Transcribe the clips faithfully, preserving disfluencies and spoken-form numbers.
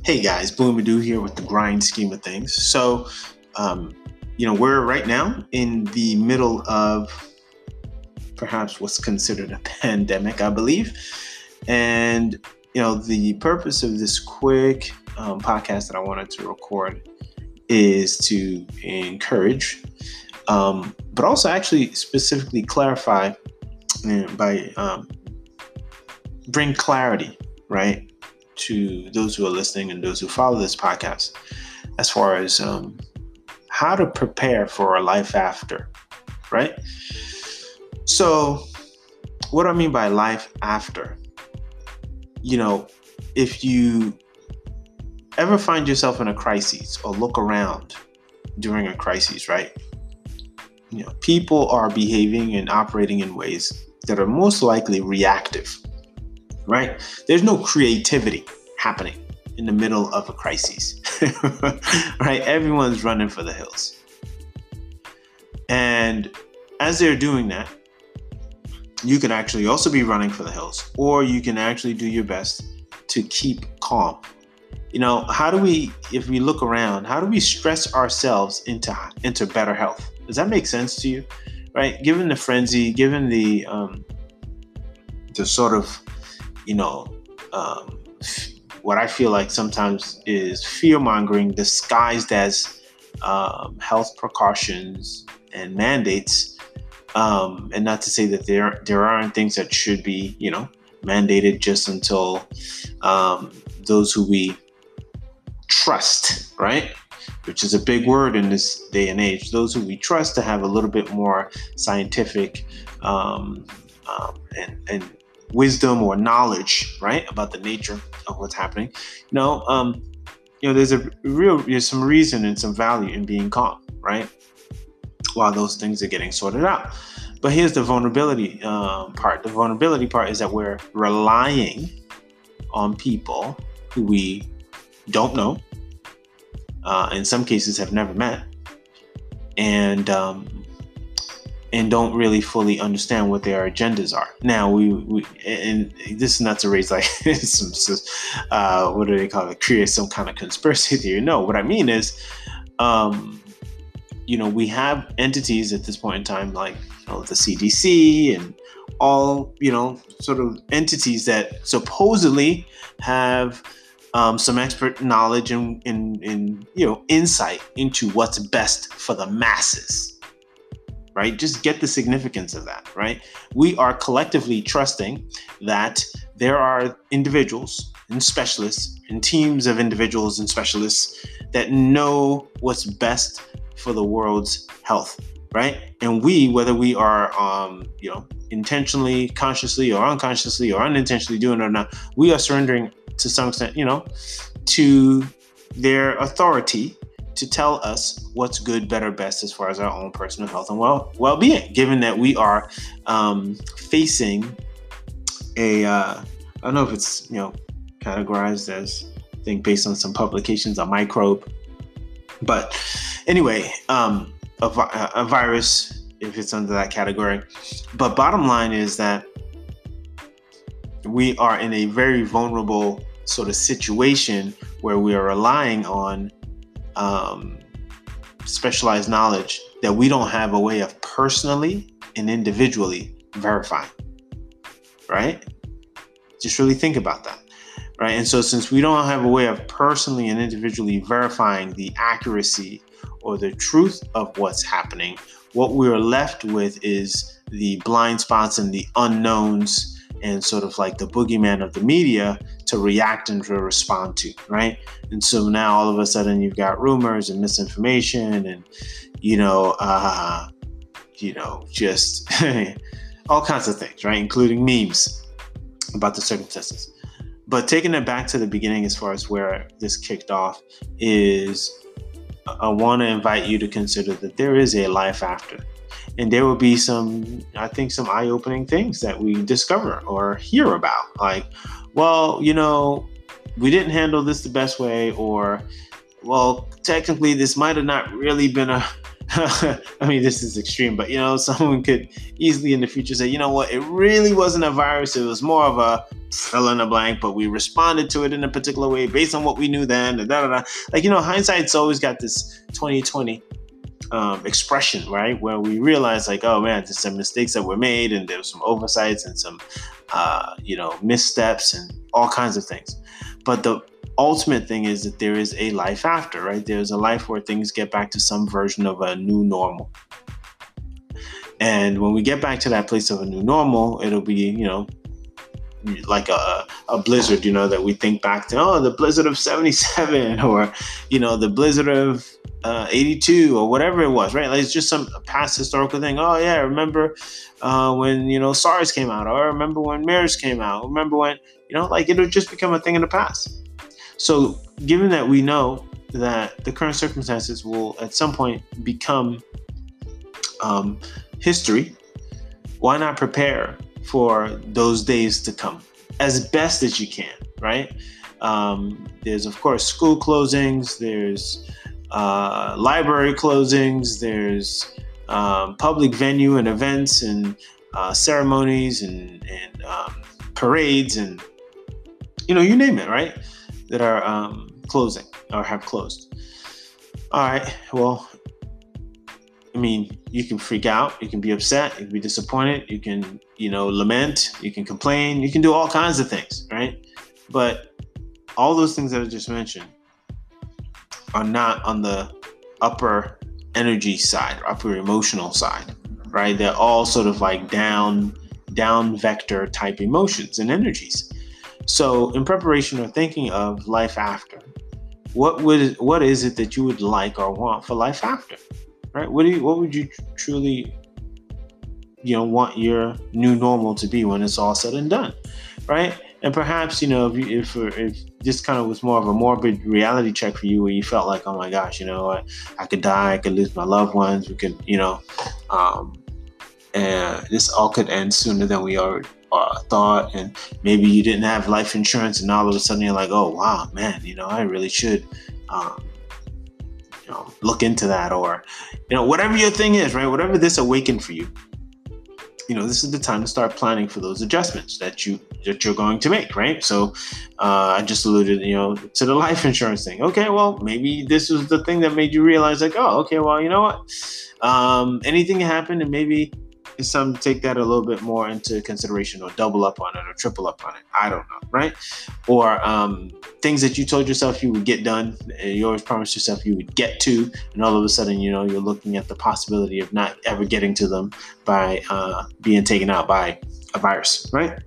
Hey guys, Boomadoo here with the grind scheme of things. So, um, you know, we're right now in the middle of perhaps what's considered a pandemic, I believe. And, you know, the purpose of this quick um, podcast that I wanted to record is to encourage, um, but also actually specifically clarify uh, by um, bring clarity, right, to those who are listening and those who follow this podcast as far as um, how to prepare for a life after, right? So what do I mean by life after? You know, if you ever find yourself in a crisis or look around during a crisis, right? You know, people are behaving and operating in ways that are most likely reactive. Right? There's no creativity happening in the middle of a crisis, right? Everyone's running for the hills. And as they're doing that, you can actually also be running for the hills, or you can actually do your best to keep calm. You know, how do we, if we look around, how do we stress ourselves into, into better health? Does that make sense to you? Right? Given the frenzy, given the, um, the sort of, you know, um, what I feel like sometimes is fear-mongering disguised as um, health precautions and mandates. Um, and not to say that there there aren't things that should be, you know, mandated just until um, those who we trust, right? Which is a big word in this day and age. Those who we trust to have a little bit more scientific um, um, and and wisdom or knowledge, right, about the nature of what's happening. You know, um, you know, there's a real, there's some reason and some value in being calm, right, while those things are getting sorted out. But here's the vulnerability um, part. The vulnerability part is that we're relying on people who we don't know, uh, in some cases have never met, and um, and don't really fully understand what their agendas are. Now, we, we and this is not to raise like some, uh, what do they call it? Create some kind of conspiracy theory. No, what I mean is, um, you know, we have entities at this point in time, like, you know, the C D C and all, you know, sort of entities that supposedly have um, some expert knowledge and, and, and, you know, insight into what's best for the masses. Right? Just get the significance of that, right? We are collectively trusting that there are individuals and specialists and teams of individuals and specialists that know what's best for the world's health, right? And we, whether we are, um, you know, intentionally, consciously, or unconsciously, or unintentionally doing it or not, we are surrendering to some extent, you know, to their authority to tell us what's good, better, best as far as our own personal health and well well-being, given that we are um, facing a, uh, I don't know if it's, you know, categorized as, I think based on some publications, a microbe. But anyway, um, a, vi- a virus, if it's under that category. But bottom line is that we are in a very vulnerable sort of situation where we are relying on Um, specialized knowledge that we don't have a way of personally and individually verifying, right? Just really think about that, right? And so since we don't have a way of personally and individually verifying the accuracy or the truth of what's happening, what we're left with is the blind spots and the unknowns and sort of like the boogeyman of the media to react and to respond to, right? And so now all of a sudden you've got rumors and misinformation and, you know, uh, you know, just all kinds of things, right? Including memes about the circumstances. But taking it back to the beginning as far as where this kicked off is, I want to invite you to consider that there is a life after. And there will be some, I think, some eye-opening things that we discover or hear about. Like, well, you know, we didn't handle this the best way, or, well, technically this might have not really been a, I mean, this is extreme, but, you know, someone could easily in the future say, you know what, it really wasn't a virus. It was more of a fill in the blank, but we responded to it in a particular way based on what we knew then. Da, da, da. Like, you know, hindsight's always got this twenty twenty um, expression, right? Where we realize like, oh man, there's some mistakes that were made and there was some oversights and some, uh, you know, missteps and all kinds of things. But the ultimate thing is that there is a life after, right? There's a life where things get back to some version of a new normal. And when we get back to that place of a new normal, it'll be, you know, like a, a blizzard, you know, that we think back to, oh, the blizzard of seventy-seven, or, you know, the blizzard of uh, eighty-two, or whatever it was, right? Like it's just some past historical thing. Oh yeah, remember uh, when, you know, SARS came out, or remember when MERS came out, remember when, you know, like it'll just become a thing in the past. So given that we know that the current circumstances will at some point become um, history, why not prepare for those days to come as best as you can, right? Um, there's, of course, school closings, there's uh, library closings, there's um, public venue and events and uh, ceremonies and, and um, parades and, you know, you name it, right? That are um, closing or have closed. All right, well, I mean, you can freak out, you can be upset, you can be disappointed, you can, you know, lament, you can complain, you can do all kinds of things, right? But all those things that I just mentioned are not on the upper energy side, or upper emotional side, right? They're all sort of like down, down vector type emotions and energies. So in preparation or thinking of life after, what would what is it that you would like or want for life after? Right? What do you, what would you truly, you know, want your new normal to be when it's all said and done, right? And perhaps, you know, if you, if, if this kind of was more of a morbid reality check for you, where you felt like, oh my gosh, you know, I, I could die, I could lose my loved ones, we could, you know, um, and this all could end sooner than we already uh, thought, and maybe you didn't have life insurance, and all of a sudden you're like, oh wow, man, you know, I really should. Um, You know, look into that, or, you know, whatever your thing is, right? Whatever this awakened for you, you know, this is the time to start planning for those adjustments that you that you're going to make, right? So, uh, I just alluded, you know, to the life insurance thing. Okay, well, maybe this was the thing that made you realize, like, oh, okay, well, you know what? Um, anything happened, and maybe it's time to take that a little bit more into consideration, or double up on it, or triple up on it. I don't know, right? Or um, things that you told yourself you would get done, and you always promised yourself you would get to, and all of a sudden, you know, you're looking at the possibility of not ever getting to them by uh, being taken out by a virus, right?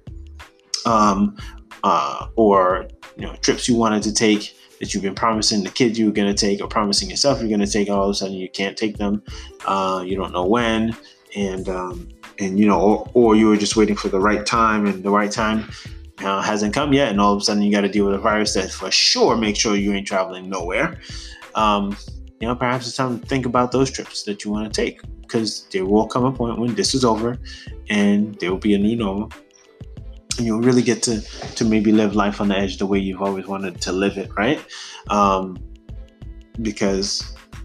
Um, uh, or, you know, trips you wanted to take that you've been promising the kids you were going to take, or promising yourself you're going to take, and all of a sudden you can't take them. Uh, you don't know when. And, um, and you know, or, or you were just waiting for the right time, and the right time uh, hasn't come yet. And all of a sudden you got to deal with a virus that for sure makes sure you ain't traveling nowhere. Um, you know, perhaps it's time to think about those trips that you want to take, because there will come a point when this is over and there will be a new normal. And you'll really get to, to maybe live life on the edge the way you've always wanted to live it, right? Um, because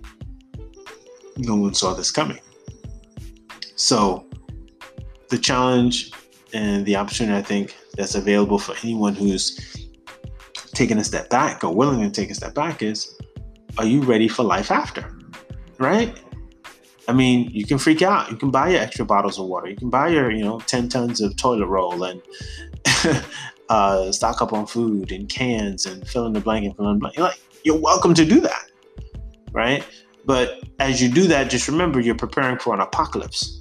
no one saw this coming. So the challenge and the opportunity, I think, that's available for anyone who's taking a step back or willing to take a step back is, are you ready for life after? Right? I mean, you can freak out. You can buy your extra bottles of water. You can buy your, you know, ten tons of toilet roll, and uh, stock up on food and cans, and fill in the blank and fill in the blank. You're like, you're welcome to do that. Right? But as you do that, just remember you're preparing for an apocalypse.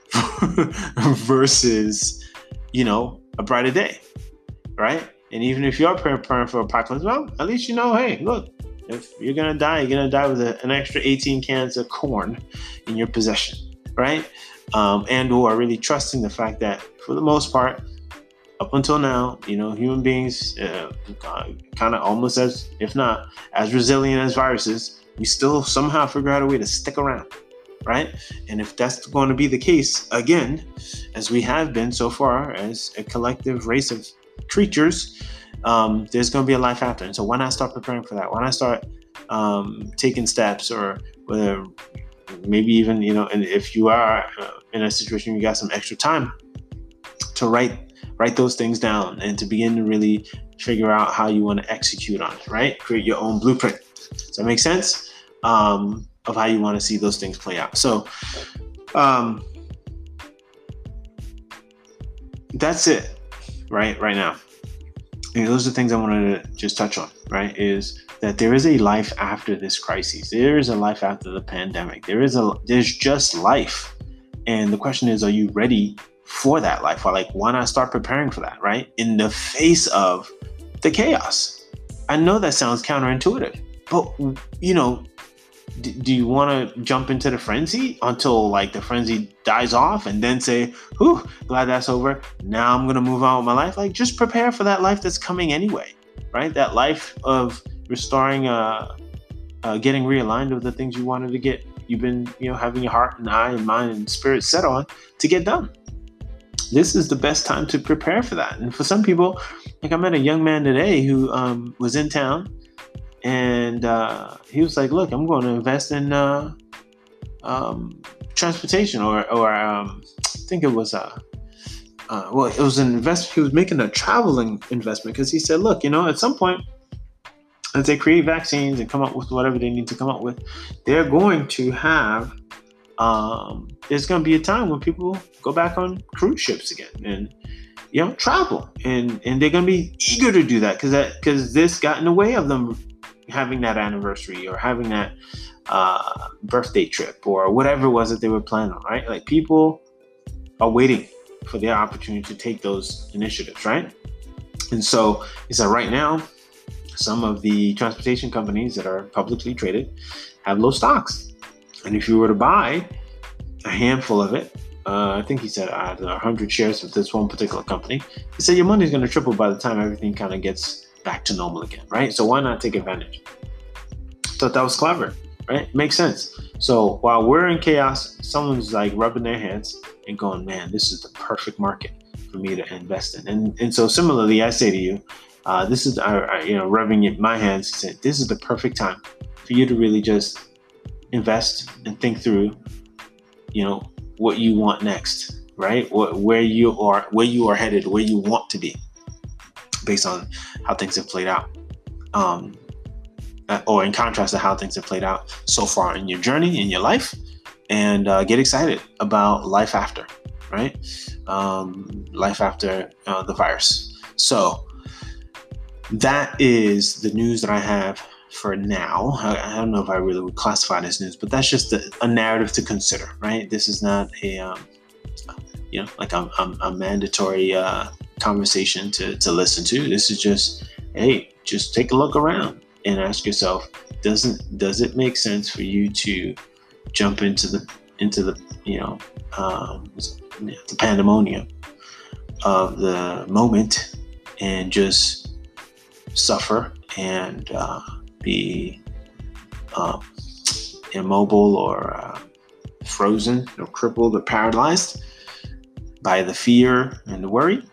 Versus, you know, a brighter day, right? And even if you're preparing for apocalypse, well, at least you know, hey, look, if you're gonna die, you're gonna die with a, an extra eighteen cans of corn in your possession, right? Um, and who are really trusting the fact that, for the most part, up until now, you know, human beings, uh, kind of almost as, if not as resilient as viruses, we still somehow figure out a way to stick around. Right? And if that's going to be the case again, as we have been so far as a collective race of creatures, um, there's going to be a life after. And so why not start preparing for that? Why not start um, taking steps, or whether maybe even, you know, and if you are uh, in a situation, you got some extra time to write write those things down and to begin to really figure out how you want to execute on it, right? Create your own blueprint. Does that make sense? Um, of how you want to see those things play out. So um, that's it, right? Right now. And those are the things I wanted to just touch on, right? Is that there is a life after this crisis. There is a life after the pandemic. There is a, there's just life. And the question is, are you ready for that life? Or like, why not start preparing for that, right? In the face of the chaos. I know that sounds counterintuitive, but you know, d- do you want to jump into the frenzy until like the frenzy dies off and then say, whew, glad that's over. Now I'm going to move on with my life. Like, just prepare for that life that's coming anyway, right? That life of restoring, uh, uh, getting realigned with the things you wanted to get. You've been, you know, having your heart and eye and mind and spirit set on to get done. This is the best time to prepare for that. And for some people, like I met a young man today who um, was in town, and uh, he was like, look, I'm going to invest in uh, um, transportation or, or um, I think it was, uh, uh, well, it was an investment. He was making a traveling investment because he said, look, you know, at some point, as they create vaccines and come up with whatever they need to come up with, they're going to have, um, there's going to be a time when people go back on cruise ships again and, you know, travel. And, and they're going to be eager to do that because that, because this got in the way of them having that anniversary or having that uh, birthday trip or whatever it was that they were planning on, right? Like, people are waiting for their opportunity to take those initiatives, right? And so he said right now, some of the transportation companies that are publicly traded have low stocks. And if you were to buy a handful of it, uh, I think he said uh, one hundred shares of this one particular company, he said your money is going to triple by the time everything kind of gets back to normal again, right? So why not take advantage? Thought that was clever, right? Makes sense. So while we're in chaos, someone's like rubbing their hands and going, man, this is the perfect market for me to invest in. And, and so similarly, I say to you, Uh, this is, uh, you know, rubbing in my hands. Saying, this is the perfect time for you to really just invest and think through, you know, what you want next, right? What, where you are, where you are headed, where you want to be, based on how things have played out, um, or in contrast to how things have played out so far in your journey, in your life, and uh, get excited about life after, right? Um, life after uh, the virus. So. That is the news that I have for now. I, I don't know if I really would classify it as news, but that's just a, a narrative to consider, right? This is not a, um, you know, like a, a, a mandatory uh, conversation to, to listen to. This is just, hey, just take a look around and ask yourself, doesn't does it make sense for you to jump into the into the you know um, the pandemonium of the moment and just suffer and uh, be uh, immobile or uh, frozen or crippled or paralyzed by the fear and the worry?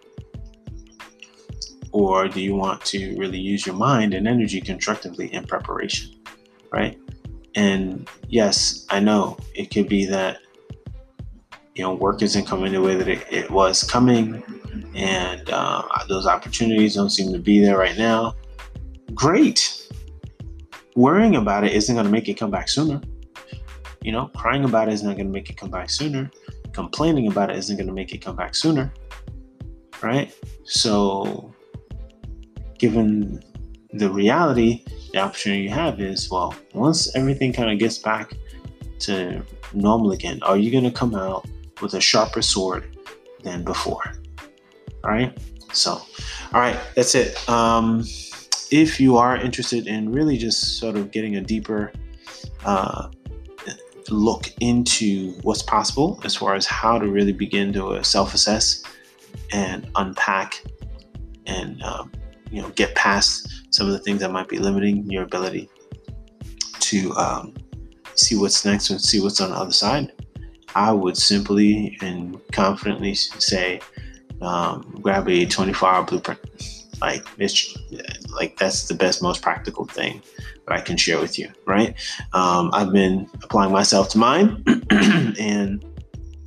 Or do you want to really use your mind and energy constructively in preparation, right? And yes, I know it could be that, you know, work isn't coming the way that it, it was coming, and uh, those opportunities don't seem to be there right now. Great. Worrying about it isn't going to make it come back sooner. You know, crying about it is not going to make it come back sooner. Complaining about it isn't going to make it come back sooner, right? So, given the reality, the opportunity you have is, well, once everything kind of gets back to normal again, are you going to come out with a sharper sword than before? All right. So, all right, that's it. Um, if you are interested in really just sort of getting a deeper uh, look into what's possible as far as how to really begin to uh, self-assess and unpack and, um, you know, get past some of the things that might be limiting your ability to um, see what's next and see what's on the other side, I would simply and confidently say, um, grab a twenty-four hour blueprint. Like it's like that's the best, most practical thing that I can share with you, right? Um, I've been applying myself to mine, and and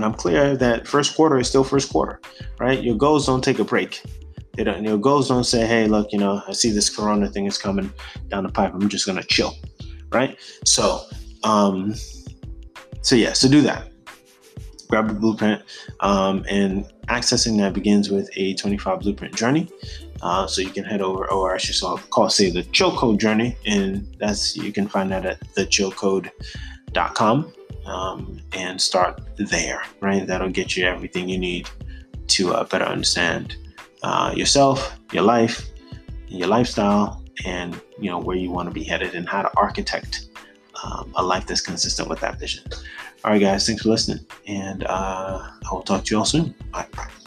and I'm clear that first quarter is still first quarter, right? Your goals don't take a break. They don't, your goals don't say, hey, look, you know, I see this Corona thing is coming down the pipe. I'm just going to chill, right? So, um, so yeah, so do that. Grab a blueprint, um, and accessing that begins with a twenty-five blueprint journey. Uh, so you can head over, or I should call, say the Chill Code journey, and that's, you can find that at the chill code dot com, um, and start there, right? That'll get you everything you need to uh, better understand uh, yourself, your life, your lifestyle, and you know where you want to be headed and how to architect um, a life that's consistent with that vision. All right, guys, thanks for listening, and uh, I will talk to you all soon. Bye.